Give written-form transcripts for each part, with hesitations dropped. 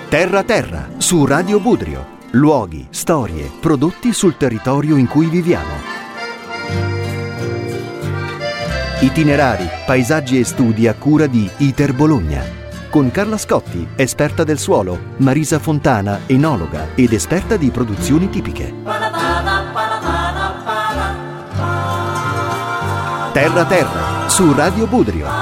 Terra Terra su Radio Budrio. Luoghi, storie, prodotti sul territorio in cui viviamo. Itinerari, paesaggi e studi a cura di ITER Bologna. Con Carla Scotti, esperta del suolo, Marisa Fontana, enologa ed esperta di produzioni tipiche. Terra Terra su Radio Budrio.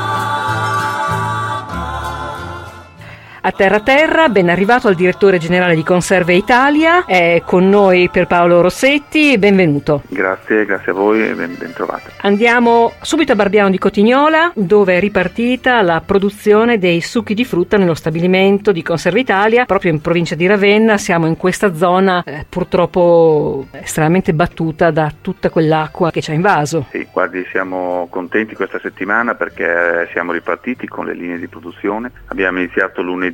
A Terra Terra, ben arrivato al direttore generale di Conserve Italia, è con noi Pierpaolo Rossetti, benvenuto. Grazie a voi e ben trovate. Andiamo subito a Barbiano di Cotignola, dove è ripartita la produzione dei succhi di frutta nello stabilimento di Conserve Italia, proprio in provincia di Ravenna. Siamo in questa zona purtroppo estremamente battuta da tutta quell'acqua che ci ha invaso. Sì, guardi, siamo contenti questa settimana perché siamo ripartiti con le linee di produzione. Abbiamo iniziato lunedì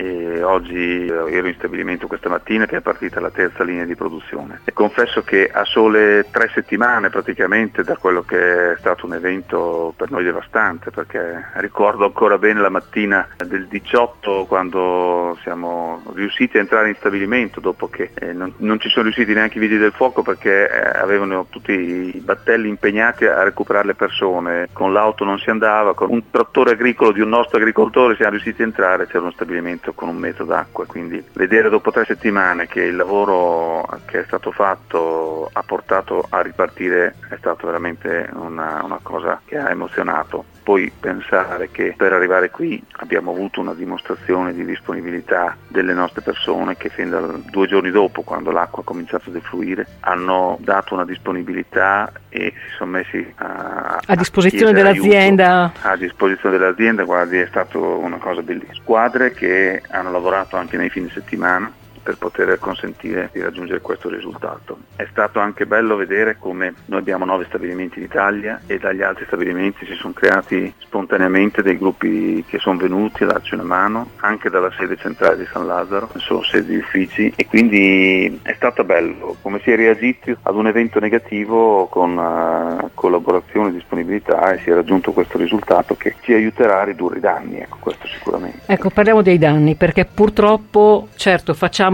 e oggi ero in stabilimento questa mattina che è partita la terza linea di produzione, e confesso che a sole 3 settimane praticamente da quello che è stato un evento per noi devastante, perché ricordo ancora bene la mattina del 18 quando siamo riusciti a entrare in stabilimento dopo che non ci sono riusciti neanche i vigili del fuoco perché avevano tutti i battelli impegnati a recuperare le persone, con l'auto non si andava, con un trattore agricolo di un nostro agricoltore siamo riusciti a entrare, c'era uno stabilimento con un metro d'acqua, quindi vedere dopo 3 settimane che il lavoro che è stato fatto ha portato a ripartire è stato veramente una cosa che ha emozionato. Poi pensare che per arrivare qui abbiamo avuto una dimostrazione di disponibilità delle nostre persone che fin da 2 giorni dopo, quando l'acqua ha cominciato a defluire, hanno dato una disponibilità e si sono messi a disposizione dell'azienda. A disposizione dell'azienda, guardi, è stata una cosa bellissima. Squadre che hanno lavorato anche nei fine settimana per poter consentire di raggiungere questo risultato. È stato anche bello vedere come noi abbiamo 9 stabilimenti in Italia e dagli altri stabilimenti si sono creati spontaneamente dei gruppi che sono venuti a darci una mano, anche dalla sede centrale di San Lazzaro, sono sedi di uffici, e quindi è stato bello come si è reagito ad un evento negativo con collaborazione e disponibilità, e si è raggiunto questo risultato che ci aiuterà a ridurre i danni, ecco, questo sicuramente. Ecco, parliamo dei danni, perché purtroppo, certo, facciamo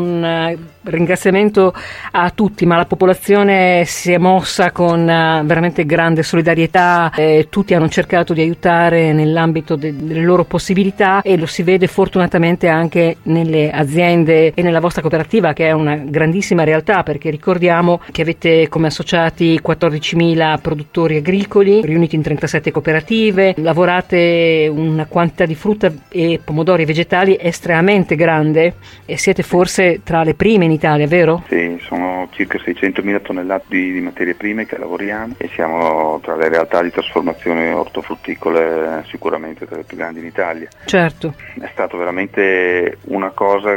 un ringraziamento a tutti, ma la popolazione si è mossa con veramente grande solidarietà, tutti hanno cercato di aiutare nell'ambito delle loro possibilità, e lo si vede fortunatamente anche nelle aziende e nella vostra cooperativa, che è una grandissima realtà, perché ricordiamo che avete come associati 14.000 produttori agricoli riuniti in 37 cooperative, lavorate una quantità di frutta e pomodori e vegetali estremamente grande e siete forse tra le prime in Italia, vero? Sì, sono circa 600.000 tonnellate di materie prime che lavoriamo e siamo tra le realtà di trasformazione ortofrutticole sicuramente tra le più grandi in Italia. Certo. È stato veramente una cosa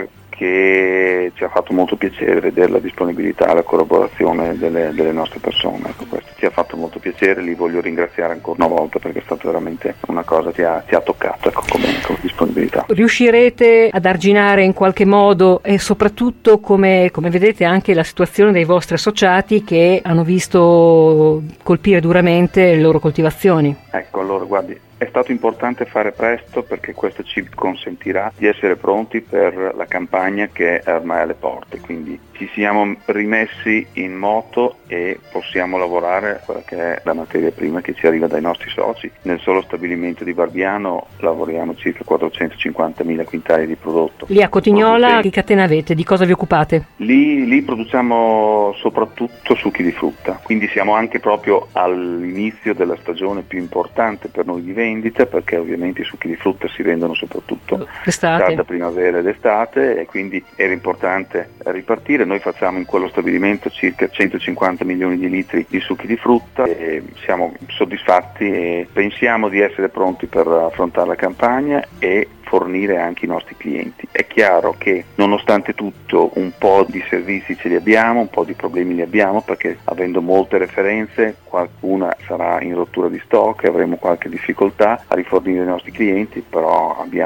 che ci ha fatto molto piacere vedere la disponibilità e la collaborazione delle nostre persone. Ecco, questo ci ha fatto molto piacere, li voglio ringraziare ancora una volta perché è stata veramente una cosa che ci ha toccato, ecco, come disponibilità. Riuscirete ad arginare in qualche modo, e soprattutto come vedete anche la situazione dei vostri associati che hanno visto colpire duramente le loro coltivazioni? Ecco, allora guardi, è stato importante fare presto perché questo ci consentirà di essere pronti per la campagna che è ormai alle porte, quindi ci siamo rimessi in moto e possiamo lavorare quella che è la materia prima che ci arriva dai nostri soci. Nel solo stabilimento di Barbiano lavoriamo circa 450.000 quintali di prodotto. Lì a Cotignola che catena avete? Di cosa vi occupate? Lì produciamo soprattutto succhi di frutta, quindi siamo anche proprio all'inizio della stagione più importante per noi di vendita, perché ovviamente i succhi di frutta si vendono soprattutto tarda primavera ed estate, e quindi era importante ripartire. Noi facciamo in quello stabilimento circa 150 milioni di litri di succhi di frutta e siamo soddisfatti e pensiamo di essere pronti per affrontare la campagna e fornire anche i nostri clienti. È chiaro che nonostante tutto un po' di servizi ce li abbiamo, un po' di problemi li abbiamo, perché avendo molte referenze qualcuna sarà in rottura di stock e avremo qualche difficoltà a rifornire i nostri clienti, però abbiamo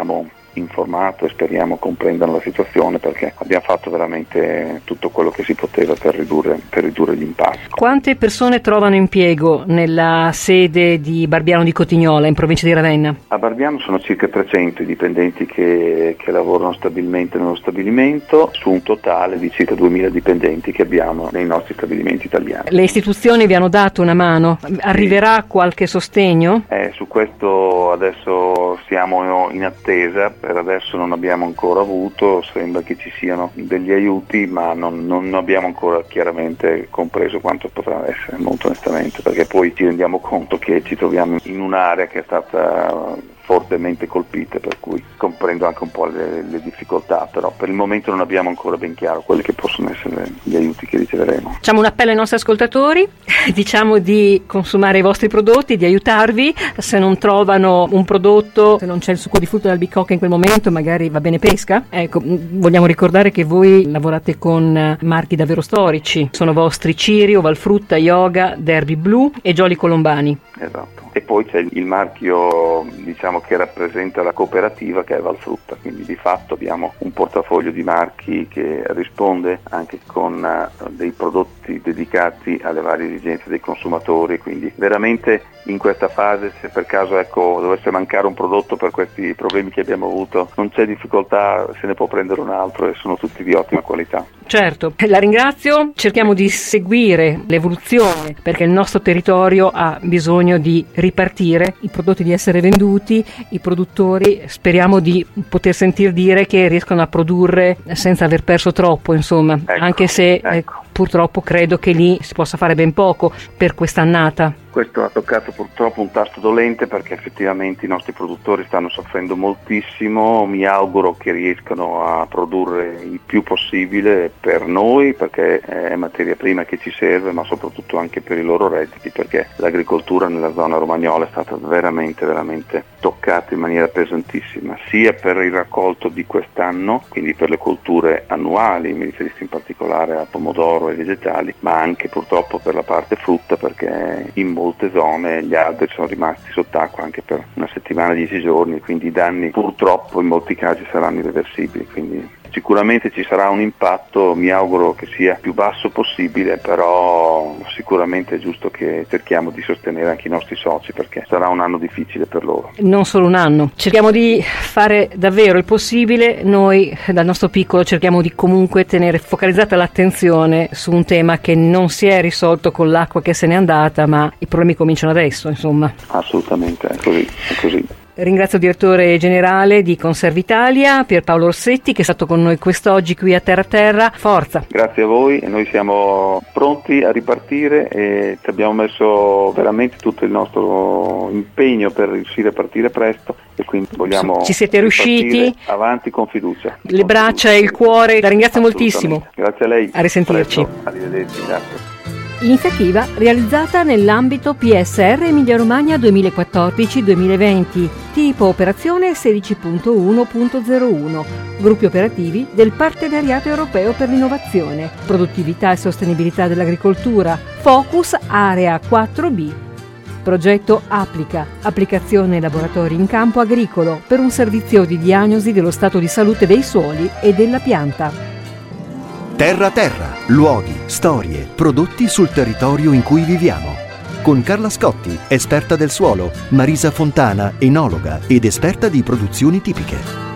informato e speriamo comprendano la situazione, perché abbiamo fatto veramente tutto quello che si poteva per ridurre gli impatti. Quante persone trovano impiego nella sede di Barbiano di Cotignola, in provincia di Ravenna? A Barbiano sono circa 300 i dipendenti che lavorano stabilmente nello stabilimento, su un totale di circa 2000 dipendenti che abbiamo nei nostri stabilimenti italiani. Le istituzioni vi hanno dato una mano? Arriverà qualche sostegno? Su questo adesso siamo in attesa, per adesso non abbiamo ancora avuto, sembra che ci siano degli aiuti, ma non abbiamo ancora chiaramente compreso quanto potrà essere, molto onestamente, perché poi ci rendiamo conto che ci troviamo in un'area che è stata fortemente colpite, per cui comprendo anche un po' le difficoltà, però per il momento non abbiamo ancora ben chiaro quelli che possono essere gli aiuti che riceveremo. Facciamo un appello ai nostri ascoltatori, diciamo di consumare i vostri prodotti, di aiutarvi, se non trovano un prodotto, se non c'è il succo di frutta d'albicocca in quel momento, magari va bene pesca. Ecco, vogliamo ricordare che voi lavorate con marchi davvero storici, sono vostri Cirio, Valfrutta, Yoga, Derby Blu e Jolly Colombani. Esatto. E poi c'è il marchio, diciamo, che rappresenta la cooperativa, che è Valfrutta, quindi di fatto abbiamo un portafoglio di marchi che risponde anche con dei prodotti dedicati alle varie esigenze dei consumatori, quindi veramente in questa fase, se per caso dovesse mancare un prodotto per questi problemi che abbiamo avuto, non c'è difficoltà, se ne può prendere un altro e sono tutti di ottima qualità. Certo, la ringrazio, cerchiamo di seguire l'evoluzione perché il nostro territorio ha bisogno di ripartire, i prodotti di essere venduti, i produttori speriamo di poter sentir dire che riescono a produrre senza aver perso troppo, insomma, anche se purtroppo credo che lì si possa fare ben poco per quest'annata. Questo ha toccato purtroppo un tasto dolente, perché effettivamente i nostri produttori stanno soffrendo moltissimo. Mi auguro che riescano a produrre il più possibile per noi, perché è materia prima che ci serve, ma soprattutto anche per i loro redditi, perché l'agricoltura nella zona romagnola è stata veramente toccata in maniera pesantissima, sia per il raccolto di quest'anno, quindi per le colture annuali, mi riferisco in particolare a pomodoro e vegetali, ma anche purtroppo per la parte frutta, perché in molte zone gli alberi sono rimasti sott'acqua anche per una settimana, 10 giorni, quindi i danni purtroppo in molti casi saranno irreversibili, quindi sicuramente ci sarà un impatto, mi auguro che sia più basso possibile, però sicuramente è giusto che cerchiamo di sostenere anche i nostri soci, perché sarà un anno difficile per loro. Non solo un anno, cerchiamo di fare davvero il possibile, noi dal nostro piccolo cerchiamo di comunque tenere focalizzata l'attenzione su un tema che non si è risolto con l'acqua che se n'è andata, ma i problemi cominciano adesso, insomma. Assolutamente, è così. Ringrazio il direttore generale di Conservitalia, Pierpaolo Orsetti, che è stato con noi quest'oggi qui a Terra. Forza! Grazie a voi, e noi siamo pronti a ripartire e ci abbiamo messo veramente tutto il nostro impegno per riuscire a partire presto, e quindi vogliamo ci siete riusciti, avanti con fiducia. Le braccia e il cuore, la ringrazio moltissimo. Grazie a lei. A risentirci. Presto. Arrivederci, grazie. Iniziativa realizzata nell'ambito PSR Emilia Romagna 2014-2020, tipo operazione 16.1.01, gruppi operativi del Partenariato Europeo per l'Innovazione, Produttività e Sostenibilità dell'Agricoltura, Focus Area 4B. Progetto Applica, applicazione laboratori in campo agricolo per un servizio di diagnosi dello stato di salute dei suoli e della pianta. Terra, luoghi, storie, prodotti sul territorio in cui viviamo. Con Carla Scotti, esperta del suolo, Marisa Fontana, enologa ed esperta di produzioni tipiche.